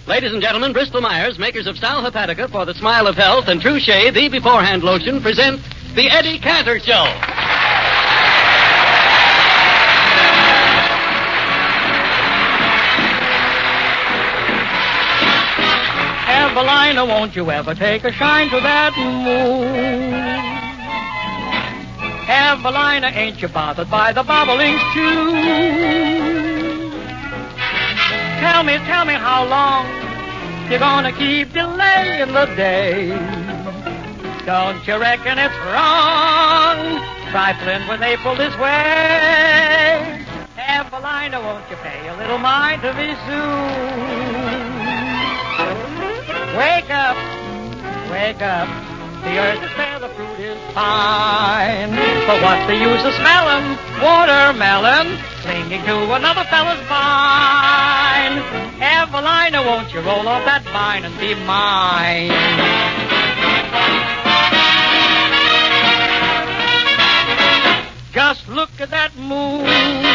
Ladies and gentlemen, Bristol Myers, makers of Sal Hepatica for the smile of health and True Shave, the beforehand lotion, present the Eddie Cantor Show. Evelina, won't you ever take a shine to that moon? Evelina, ain't you bothered by the bobolink tune? Tell me how long you're gonna keep delaying the day. Don't you reckon it's wrong, trifling with April this way? Evelina, won't you pay a little mind to me soon? Wake up, the earth is bare, the fruit is fine. But what's the use of smelling watermelon, clinging to another fella's vine? Evelina, won't you roll off that vine and be mine? Just look at that moon.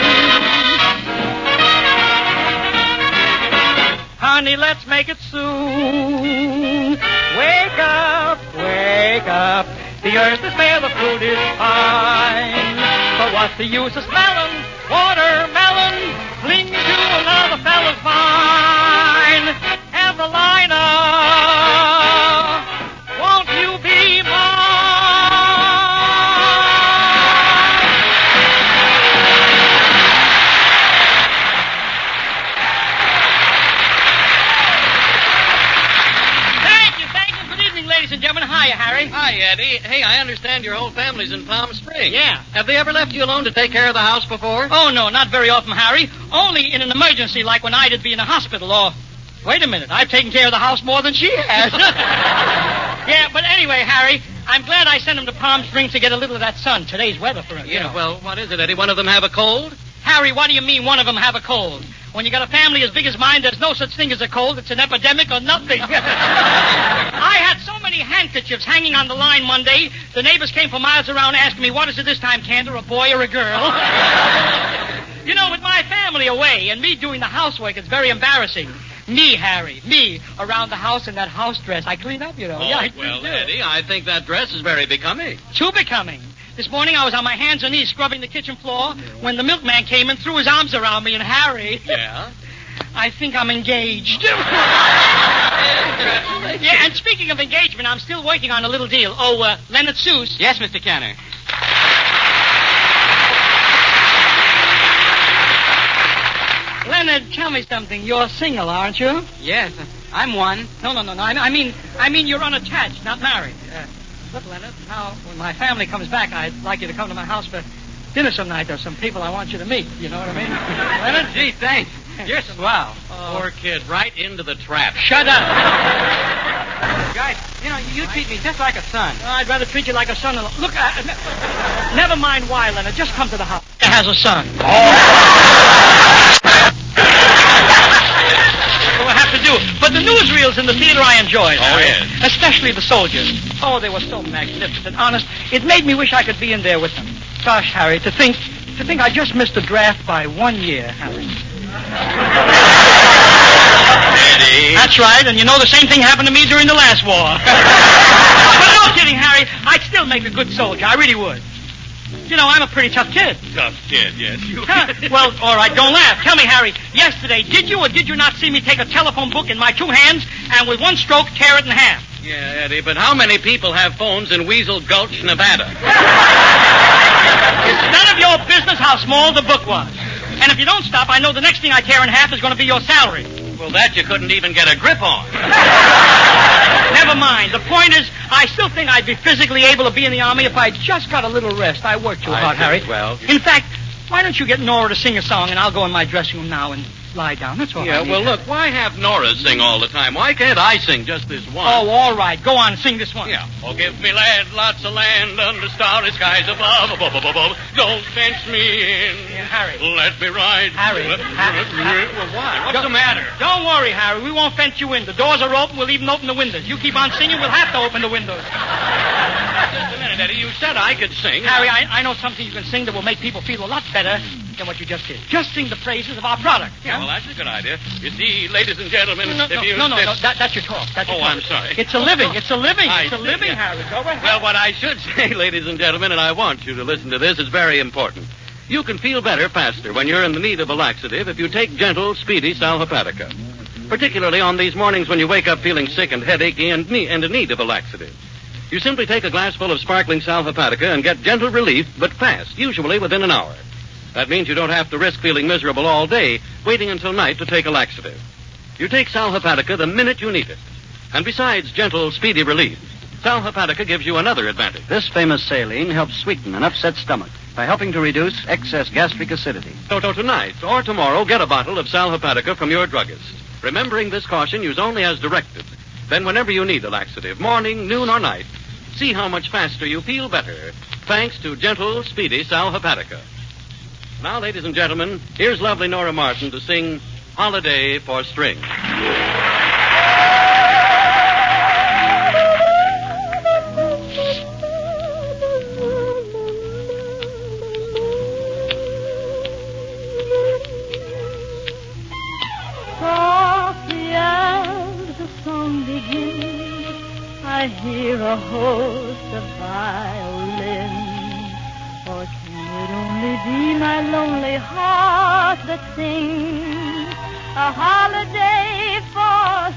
Honey, let's make it soon. Wake up. The earth is bare, the fruit is fine. But what's the use of smelling watermelon, clinging to another fella's vine? Evelina, won't you be mine? Ladies and gentlemen, hiya, Harry. Hi, Eddie. Hey, I understand your whole family's in Palm Springs. Yeah. Have they ever left you alone to take care of the house before? Oh, no, not very often, Harry. Only in an emergency, like when I'd be in a hospital, or... Wait a minute, I've taken care of the house more than she has. Yeah, but anyway, Harry, I'm glad I sent him to Palm Springs to get a little of that sun. Today's weather for him. Yeah, well, what is it, Eddie? One of them have a cold? Harry, what do you mean one of them have a cold? When you got a family as big as mine, there's no such thing as a cold. It's an epidemic or nothing. I had so many handkerchiefs hanging on the line Monday, the neighbors came for miles around asking me, what is it this time, Cantor, a boy or a girl? You know, with my family away and me doing the housework, it's very embarrassing. Me, Harry, me, around the house in that house dress. I clean up, you know. Oh, yeah, well, Eddie, I think that dress is very becoming. Too becoming. This morning I was on my hands and knees scrubbing the kitchen floor when the milkman came and threw his arms around me, and Harry... Yeah? I think I'm engaged. Yeah, and speaking of engagement, I'm still working on a little deal. Oh, Leonard Seuss. Yes, Mr. Cantor. Leonard, tell me something. You're single, aren't you? Yes, I'm one. No. I mean you're unattached, not married. Look, Leonard, now, when my family comes back, I'd like you to come to my house for dinner some night. There's some people I want you to meet. You know what I mean? Leonard? Gee, thanks. You're swell. Poor kid, right into the trap. Shut up. Guys, you know, you treat me just like a son. I'd rather treat you like a son. Look, never mind why, Leonard. Just come to the house. It has a son. We'll have to do. But the newsreels in the theater I enjoyed. Oh, yes. Especially the soldiers. Oh, they were so magnificent. Honest, it made me wish I could be in there with them. Gosh, Harry, to think I just missed the draft by 1 year, Harry. Eddie. That's right, and you know the same thing happened to me during the last war. But no kidding, Harry. I'd still make a good soldier. I really would. You know, I'm a pretty tough kid. Tough kid, yes. You... Well, all right, don't laugh. Tell me, Harry, yesterday, did you or did you not see me take a telephone book in my two hands and with one stroke tear it in half? Yeah, Eddie, but how many people have phones in Weasel Gulch, Nevada? It's none of your business how small the book was. And if you don't stop, I know the next thing I tear in half is going to be your salary. Well, that you couldn't even get a grip on. Never mind. The point is, I still think I'd be physically able to be in the Army if I just got a little rest. I work too hard, Harry. Well... In fact, why don't you get Nora to sing a song, and I'll go in my dressing room now and lie down. That's all. Yeah, well, look, why have Nora sing all the time? Why can't I sing just this one? Oh, all right. Go on, sing this one. Yeah. Oh, give me land, lots of land under starry skies above. Don't fence me in. Yeah, Harry. Let me ride. Harry. Well, why? What's the matter? Don't worry, Harry. We won't fence you in. The doors are open. We'll even open the windows. You keep on singing, we'll have to open the windows. Just a minute, Eddie. You said I could sing. Harry, I know something you can sing that will make people feel a lot better. than what you just did. Just sing the praises of our product. Yeah, well, that's a good idea. You see, ladies and gentlemen, No, if you... that's your talk. That's your talk. I'm sorry. It's a living. It's a living. I It's a see, living, yeah. Harry. Go ahead. Well, what I should say, ladies and gentlemen, and I want you to listen to this, is very important. You can feel better faster when you're in the need of a laxative if you take gentle, speedy Sal Hepatica. Particularly on these mornings when you wake up feeling sick and headachy and in need of a laxative. You simply take a glass full of sparkling Sal Hepatica and get gentle relief, but fast, usually within an hour. That means you don't have to risk feeling miserable all day, waiting until night to take a laxative. You take Sal Hepatica the minute you need it. And besides gentle, speedy relief, Sal Hepatica gives you another advantage. This famous saline helps sweeten an upset stomach by helping to reduce excess gastric acidity. So tonight or tomorrow, get a bottle of Sal Hepatica from your druggist. Remembering this caution, use only as directed. Then whenever you need a laxative, morning, noon, or night, see how much faster you feel better, thanks to gentle, speedy Sal Hepatica. Now, ladies and gentlemen, here's lovely Nora Martin to sing Holiday for String. I hear a host of violins, or can it only be my lonely heart that sings a holiday for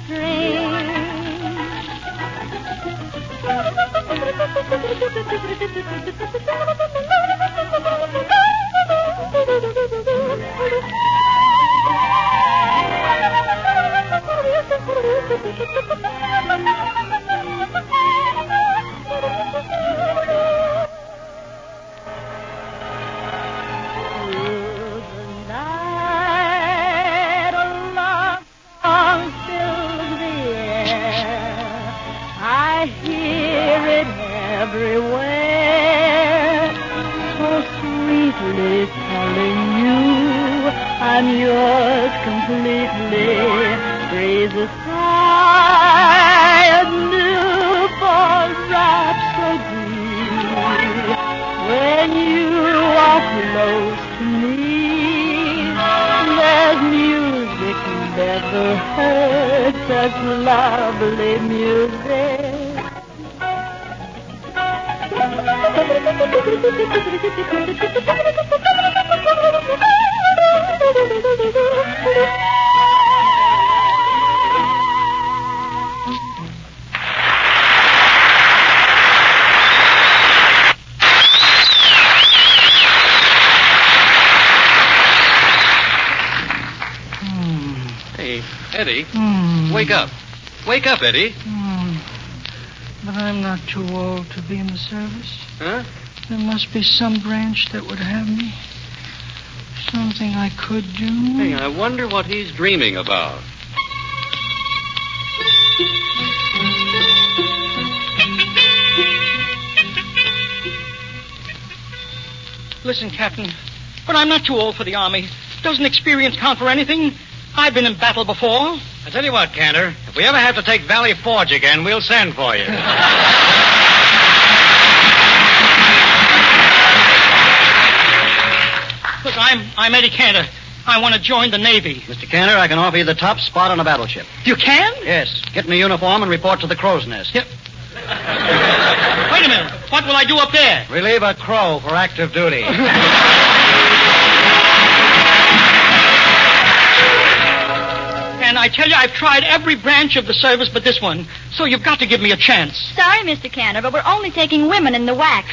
I'm yours completely. Breathe a sigh anew for rhapsody. When you are close to me, there's music never heard such lovely music. Hey, Eddie, wake up. Wake up, Eddie. But I'm not too old to be in the service. Huh? There must be some branch that would have me. Something I could do. Hey, I wonder what he's dreaming about. Listen, Captain, but I'm not too old for the Army. Doesn't experience count for anything? I've been in battle before. I tell you what, Cantor, if we ever have to take Valley Forge again, we'll send for you. Look, I'm Eddie Cantor. I want to join the Navy. Mr. Cantor, I can offer you the top spot on a battleship. You can? Yes. Get in a uniform and report to the crow's nest. Yep. Wait a minute. What will I do up there? Relieve a crow for active duty. And I tell you, I've tried every branch of the service but this one. So you've got to give me a chance. Sorry, Mr. Cantor, but we're only taking women in the wax.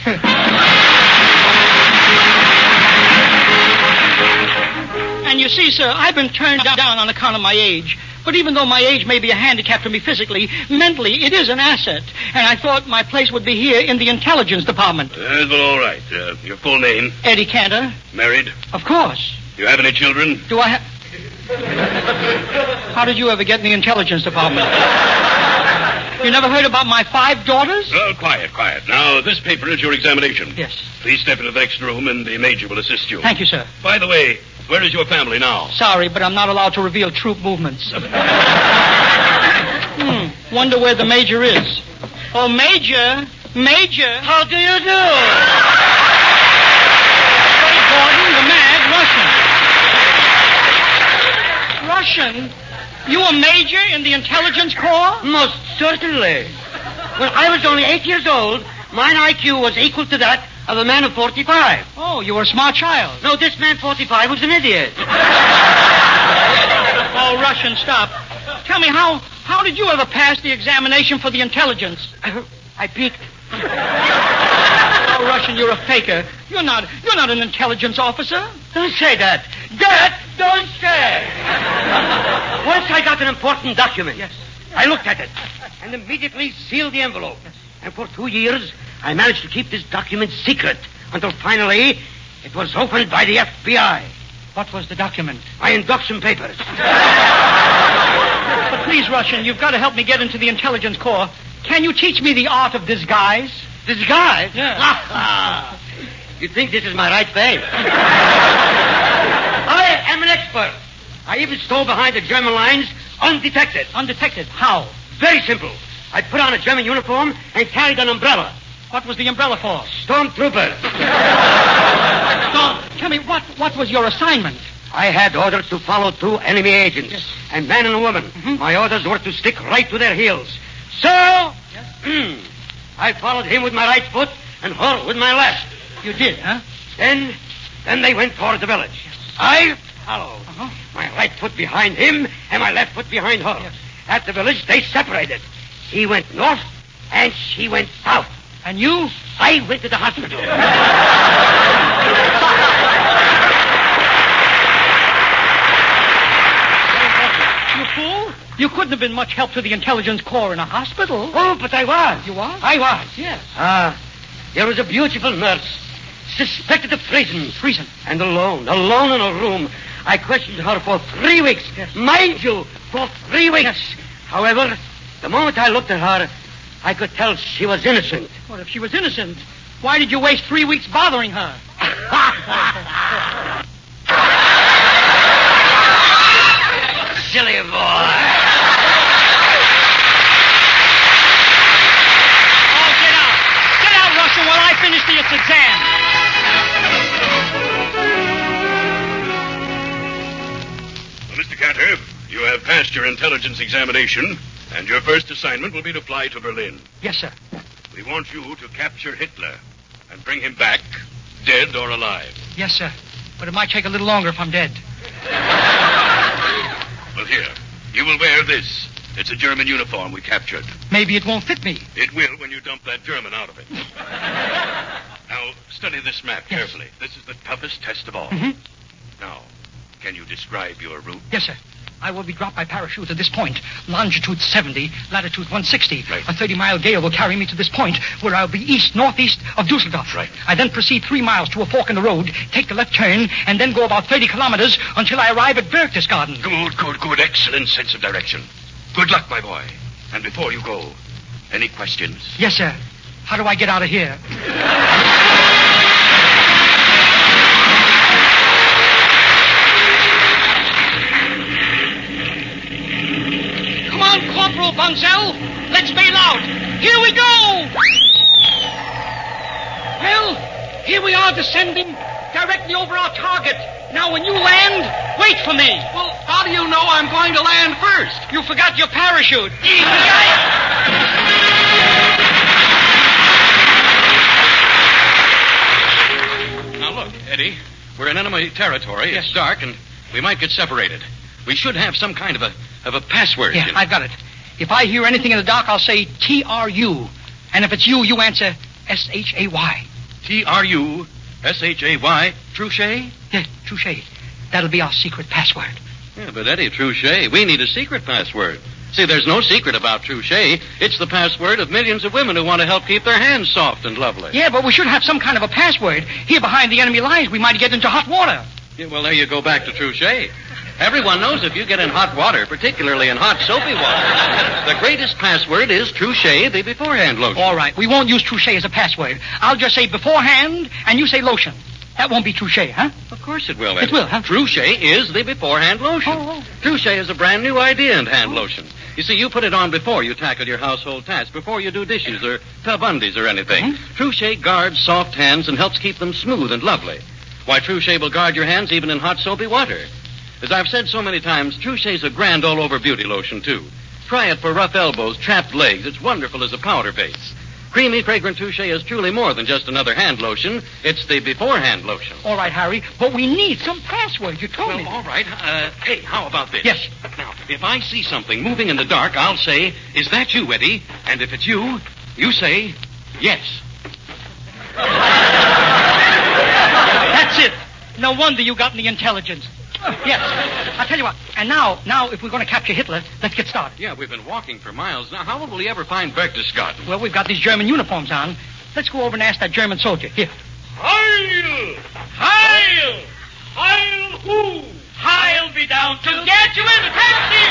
And you see, sir, I've been turned down on account of my age. But even though my age may be a handicap to me physically, mentally, it is an asset. And I thought my place would be here in the intelligence department. Well, all right. Your full name? Eddie Cantor. Married? Of course. You have any children? Do I have... How did you ever get in the intelligence department? You never heard about my 5 daughters? Oh, quiet. Now, this paper is your examination. Yes. Please step into the next room and the major will assist you. Thank you, sir. By the way, where is your family now? Sorry, but I'm not allowed to reveal troop movements. Wonder where the major is. Oh, Major. Major. How do you do? Gordon, the mad Russian. Russian, you a major in the intelligence corps? Most certainly. When I was only 8 years old, my IQ was equal to that of a man of 45. Oh, you were a smart child. No, this man 45 was an idiot. Oh, Russian, stop. Tell me, how did you ever pass the examination for the intelligence? I peeked. Oh, Russian, you're a faker. You're not an intelligence officer. Don't say that. Don't say. Once I got an important document. Yes. I looked at it and immediately sealed the envelope. Yes. And for 2 years, I managed to keep this document secret until finally it was opened by the FBI. What was the document? My induction papers. But please, Russian, you've got to help me get into the intelligence corps. Can you teach me the art of disguise? Disguise? Yeah. You think this is my right face? I am an expert. I even stole behind the German lines undetected. Undetected? How? Very simple. I put on a German uniform and carried an umbrella. What was the umbrella for? Stormtroopers. Tell me, what was your assignment? I had orders to follow 2 enemy agents, yes. A man and a woman. Mm-hmm. My orders were to stick right to their heels. So, yes. I followed him with my right foot and her with my left. You did, huh? Then they went toward the village. Yes. I followed. Uh-huh. My right foot behind him and my left foot behind her. Yes. At the village, they separated. He went north and she went south. And you? I went to the hospital. You fool. You couldn't have been much help to the intelligence corps in a hospital. Oh, but I was. You was? I was. Yes. There was a beautiful nurse. Suspected of treason. Treason? And alone in a room. I questioned her for 3 weeks. Yes. Mind you, for 3 weeks. Yes. However, the moment I looked at her, I could tell she was innocent. Well, if she was innocent, why did you waste 3 weeks bothering her? Silly boy. Oh, get out. Get out, Russian, while I finish this exam. Well, Mr. Cantor, you have passed your intelligence examination, and your first assignment will be to fly to Berlin. Yes, sir. We want you to capture Hitler and bring him back, dead or alive. Yes, sir. But it might take a little longer if I'm dead. Well, here. You will wear this. It's a German uniform we captured. Maybe it won't fit me. It will when you dump that German out of it. Now, study this map carefully. This is the toughest test of all. Mm-hmm. Now, can you describe your route? Yes, sir. I will be dropped by parachute at this point. Longitude 70, latitude 160. Right. A 30-mile gale will carry me to this point, where I'll be northeast of Dusseldorf. Right. I then proceed 3 miles to a fork in the road, take the left turn, and then go about 30 kilometers until I arrive at Berchtesgaden. Good. Excellent sense of direction. Good luck, my boy. And before you go, any questions? Yes, sir. How do I get out of here? Come on, Corporal Bunzel. Let's bail out. Here we go. Well, here we are descending directly over our target. Now, when you land, wait for me. Well, how do you know I'm going to land first? You forgot your parachute. Now, look, Eddie, we're in enemy territory. Yes. It's dark, and we might get separated. We should have some kind of a password. Yeah, you know. I've got it. If I hear anything in the dark, I'll say TRU. And if it's you, you answer SHAY. TRUSHAY? Truchet? Yeah, Truchet. That'll be our secret password. Yeah, but Eddie, Truchet, we need a secret password. See, there's no secret about Truchet. It's the password of millions of women who want to help keep their hands soft and lovely. Yeah, but we should have some kind of a password. Here behind the enemy lines, we might get into hot water. Yeah, well, there you go back to Truchet. Everyone knows if you get in hot water, particularly in hot soapy water, the greatest password is Truchet, the beforehand lotion. All right, we won't use Truchet as a password. I'll just say beforehand, and you say lotion. That won't be Truchet, huh? Of course it will, Eddie. It will, huh? Truchet is the beforehand lotion. Oh. Truchet is a brand new idea in hand lotion. You see, you put it on before you tackle your household tasks, before you do dishes or tub undies or anything. Mm-hmm. Truchet guards soft hands and helps keep them smooth and lovely. Why, Truchet will guard your hands even in hot soapy water. As I've said so many times, Trouché's a grand all-over beauty lotion, too. Try it for rough elbows, chapped legs. It's wonderful as a powder base. Creamy, fragrant Touché is truly more than just another hand lotion. It's the beforehand lotion. All right, Harry, but we need some password. You told me. All right. Hey, how about this? Yes. Now, if I see something moving in the dark, I'll say, "Is that you, Eddie?" And if it's you, you say, "Yes." That's it. No wonder you got any intelligence. Yes. I'll tell you what. And now, if we're going to capture Hitler, let's get started. Yeah, we've been walking for miles. Now, how will we ever find Berchtesgaden? Well, we've got these German uniforms on. Let's go over and ask that German soldier. Here. Heil! Heil! Heil who? I'll be down to get you in the taxi!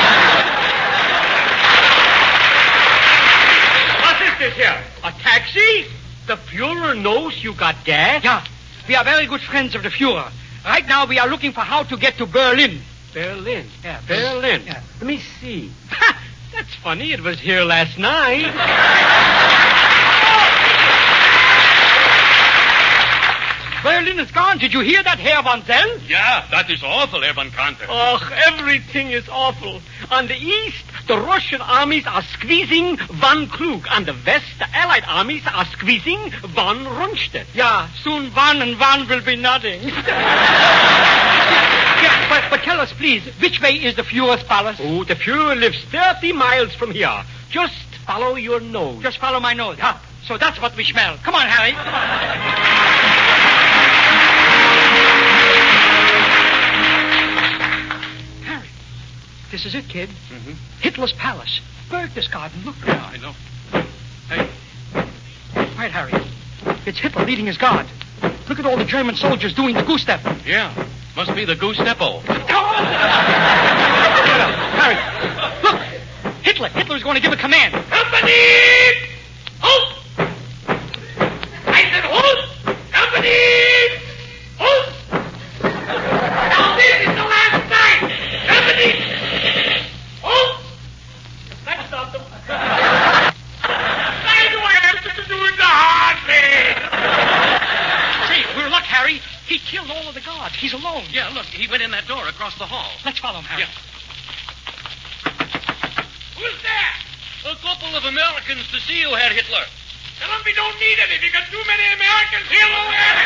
What is this here? A taxi? The Fuhrer knows you got gas? Yeah. We are very good friends of the Fuhrer. Right now, we are looking for how to get to Berlin. Berlin? Yeah, Berlin. Yeah. Let me see. Ha! That's funny. It was here last night. Berlin is gone. Did you hear that, Herr von Zell? Yeah, that is awful, Herr von Kanter. Oh, everything is awful. On the east, the Russian armies are squeezing von Krug. On the west, the Allied armies are squeezing von Rundstedt. Yeah, soon one and one will be nothing. Yeah, but tell us, please, which way is the Fuhrer's palace? Oh, the Fuhrer lives 30 miles from here. Just follow your nose. Just follow my nose, huh? So that's what we smell. Come on, Harry. Harry, this is it, kid. Mm-hmm. Hitler's palace. Berchtesgaden, look. Yeah, I know. Hey. Right, Harry. It's Hitler leading his guard. Look at all the German soldiers doing the goose step. Yeah, must be the goose stepo. Harry, look. Hitler is going to give a command. Company! Halt! I said halt! Company! Halt! Now this is the last time! Company! Halt! That stopped them. Why do I have to do the hard thing? Say, we're luck, Harry. He killed all of the guards. He's alone. Yeah, look, he went in that door across the hall. Let's follow him, Harry. Yeah. Who's there? A couple of Americans to see you, Herr Hitler. Tell them we don't need any. We got too many Americans here already.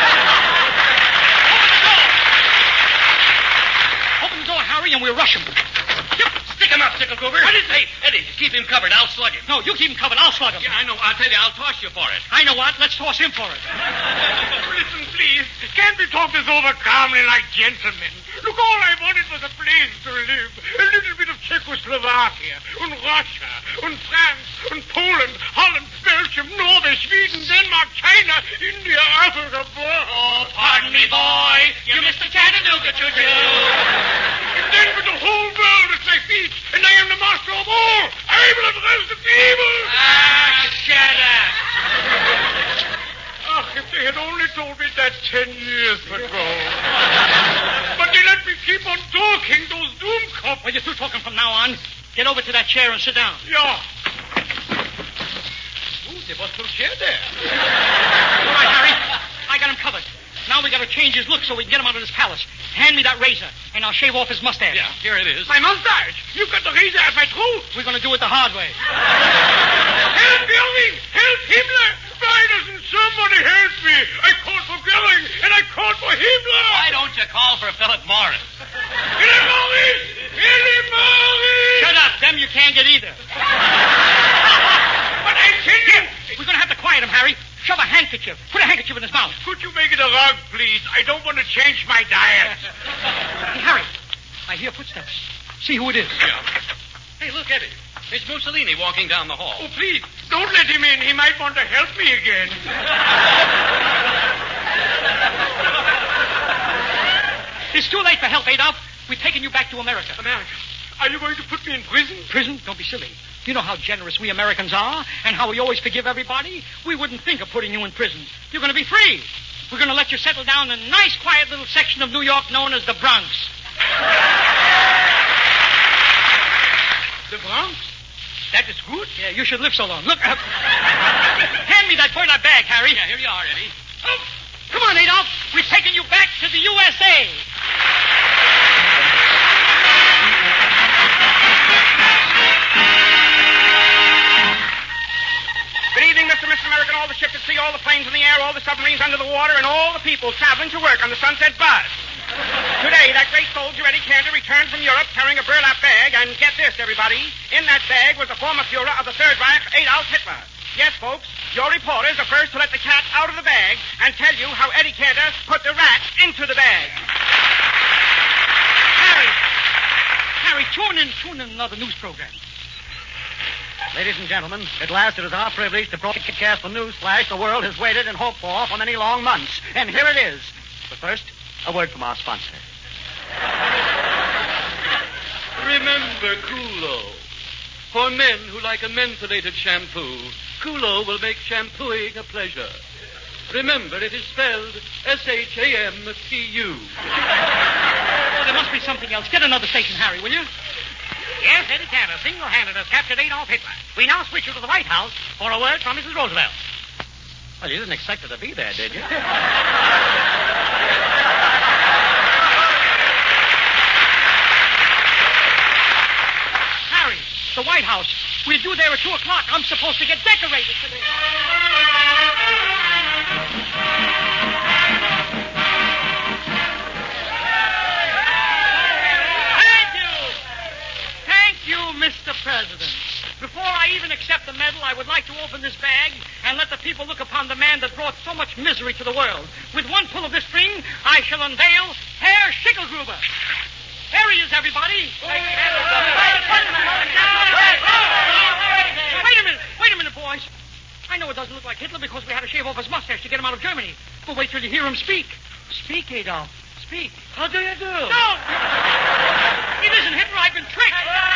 Open the door, Harry, and we'll rush him. Stick him up, Sticklegoober. Hey, Eddie, keep him covered. I'll slug him. No, you keep him covered. I'll slug him. Yeah, I know. I'll tell you, I'll toss you for it. I know what. Let's toss him for it. Listen, please. Can't we talk this over calmly like gentlemen? Look, all I wanted was a place to live. A little bit of Czechoslovakia, and Russia, and France, and Poland, Holland, Belgium, Norway, Sweden, Denmark, China, India, Africa, Oh, pardon me, boy. You missed the Chattanooga choo-choo. And then with the whole world at my feet, and I am the master of all. I will address the people. Shut up. Ach, if they had only told me that 10 years ago. But they let me keep on talking, those doomcops. Well, you're through talking from now on. Get over to that chair and sit down. Yeah. Ooh, there was no chair there. All right, Harry. I got him covered. Now we got to change his look so we can get him out of this palace. Hand me that razor, and I'll shave off his mustache. Yeah, here it is. My mustache. You've got the razor at my throat. We're going to do it the hard way. Help, Göring! Help Himmler! Why doesn't somebody help me? I called for Göring, and I called for Himmler! Why don't you call for Philip Morris? Philip Morris! Philip Morris! Shut up. Them you can't get either. But I tell you... We're going to have to quiet him, Harry. Shove a handkerchief. Put a handkerchief in his mouth. Could you make it a rug, please? I don't want to change my diet. Hey, Harry. I hear footsteps. See who it is. Yeah. Hey, look, Eddie. It's Mussolini walking down the hall. Oh, please, don't let him in. He might want to help me again. It's too late for help, Adolf. We've taken you back to America. America? Are you going to put me in prison? Prison? Don't be silly. You know how generous we Americans are and how we always forgive everybody. We wouldn't think of putting you in prison. You're going to be free. We're going to let you settle down in a nice, quiet little section of New York known as the Bronx. The Bronx? That is good. Yeah, you should live so long. Look, hand me that toilet bag, Harry. Yeah, here you are, Eddie. Oh, come on, Adolf. We've taken you back to the USA. submarines under the water and all the people traveling to work on the Sunset Bus. Today, that great soldier, Eddie Cantor, returned from Europe carrying a burlap bag, and get this, everybody. In that bag was the former Fuhrer of the Third Reich, Adolf Hitler. Yes, folks, your reporters are first to let the cat out of the bag and tell you how Eddie Cantor put the rat into the bag. Harry, tune in another news program. Ladies and gentlemen, at last it is our privilege to broadcast the news flash the world has waited and hoped for many long months. And here it is. But first, a word from our sponsor. Remember Kulo. For men who like a mentholated shampoo, Kulo will make shampooing a pleasure. Remember, it is spelled S-H-A-M-P-U. Oh, there must be something else. Get another station, Harry, will you? Yes, Eddie Cantor single-handed has captured Adolf Hitler. We now switch you to the White House for a word from Mrs. Roosevelt. Well, you didn't expect her to be there, did you? Harry, the White House. We're due there at 2 o'clock. I'm supposed to get decorated today. Thank you, Mr. President. Before I even accept the medal, I would like to open this bag and let the people look upon the man that brought so much misery to the world. With one pull of this string, I shall unveil Herr Schickelgruber. There he is, everybody. Wait a minute, boys. I know it doesn't look like Hitler because we had to shave off his mustache to get him out of Germany. But wait till you hear him speak. Speak, Adolf. Speak. How do you do? No! It isn't Hitler. I've been tricked.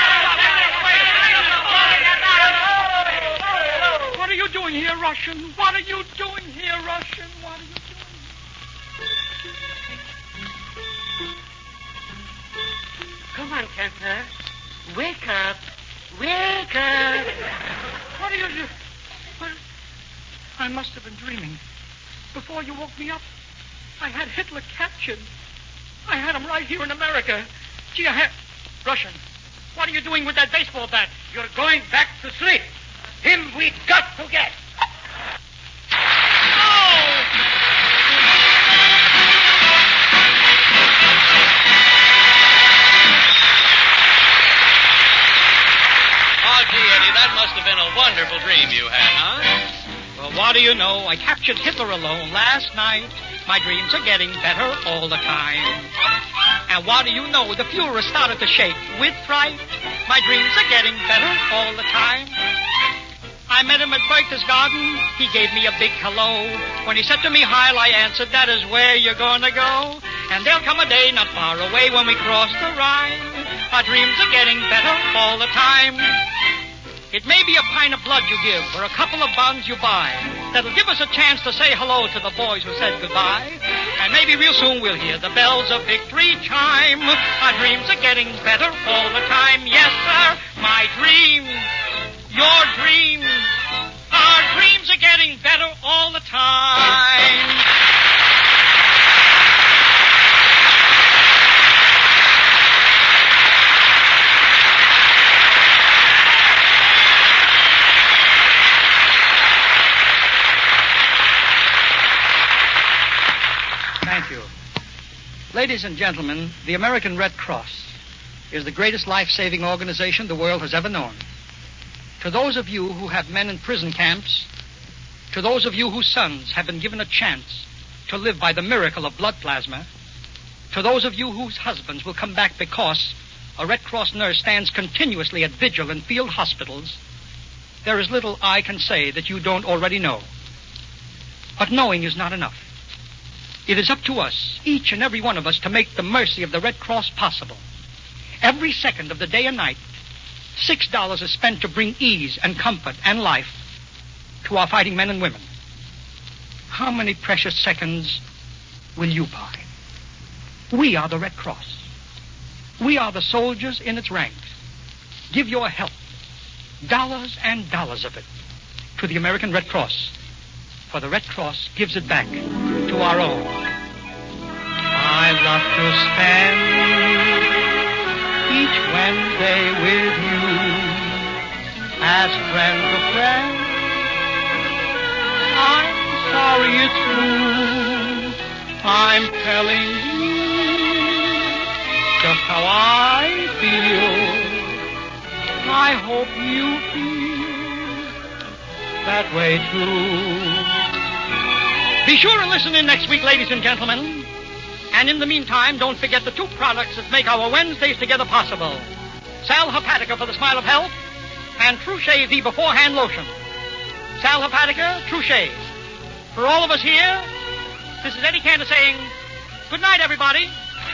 What are you doing here, Russian? What are you doing here, Russian? What are you doing? Come on, Cantor. Wake up. Wake up. What are you doing? I must have been dreaming. Before you woke me up, I had Hitler captured. I had him right here in America. Gee, Russian, what are you doing with that baseball bat? You're going back to sleep. Him we got to get. Oh, gee, Eddie, that must have been a wonderful dream you had, huh? Well, what do you know? I captured Hitler alone last night. My dreams are getting better all the time. And what do you know? The Fuhrer started to shake with fright. My dreams are getting better all the time. I met him at Berchtesgaden. He gave me a big hello. When he said to me, Heil, I answered, that is where you're gonna go. And there'll come a day not far away when we cross the Rhine. Our dreams are getting better all the time. It may be a pint of blood you give or a couple of bonds you buy that'll give us a chance to say hello to the boys who said goodbye. And maybe real soon we'll hear the bells of victory chime. Our dreams are getting better all the time. Yes, sir, my dreams, your dreams, our dreams are getting better all the time. Thank you. Ladies and gentlemen, the American Red Cross is the greatest life-saving organization the world has ever known. To those of you who have men in prison camps, to those of you whose sons have been given a chance to live by the miracle of blood plasma, to those of you whose husbands will come back because a Red Cross nurse stands continuously at vigil in field hospitals, there is little I can say that you don't already know. But knowing is not enough. It is up to us, each and every one of us, to make the mercy of the Red Cross possible. Every second of the day and night, $6 is spent to bring ease and comfort and life to our fighting men and women. How many precious seconds will you buy? We are the Red Cross. We are the soldiers in its ranks. Give your help, dollars and dollars of it, to the American Red Cross. For the Red Cross gives it back to our own. I love to spend each Wednesday with you as friend to friend. I'm sorry you true. I'm telling you just how I feel. I hope you feel that way too. Be sure to listen in next week, ladies and gentlemen. And in the meantime, don't forget the two products that make our Wednesdays together possible. Sal Hepatica for the smile of health, and True Shave, the beforehand lotion. Sal Hepatica, True Shave. For all of us here, this is Eddie Cantor saying, good night, everybody.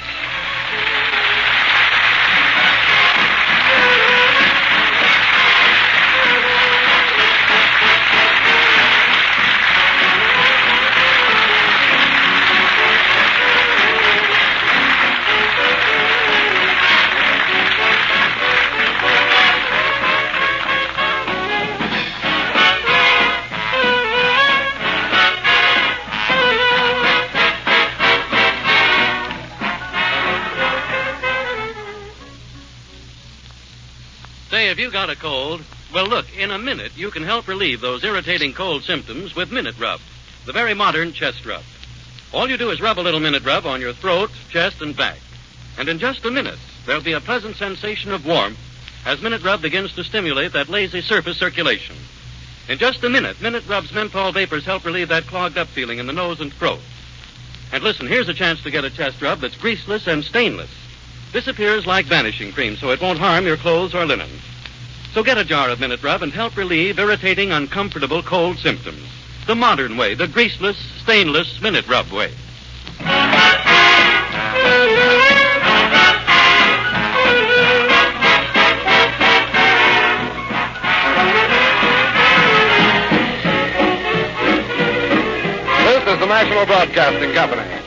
Say, if you got a cold, well, look, in a minute, you can help relieve those irritating cold symptoms with Minute Rub, the very modern chest rub. All you do is rub a little Minute Rub on your throat, chest, and back. And in just a minute, there'll be a pleasant sensation of warmth as Minute Rub begins to stimulate that lazy surface circulation. In just a minute, Minute Rub's menthol vapors help relieve that clogged up feeling in the nose and throat. And listen, here's a chance to get a chest rub that's greaseless and stainless. This appears like vanishing cream, so it won't harm your clothes or linen. So get a jar of Minute Rub and help relieve irritating, uncomfortable cold symptoms. The modern way, the greaseless, stainless Minute Rub way. This is the National Broadcasting Company.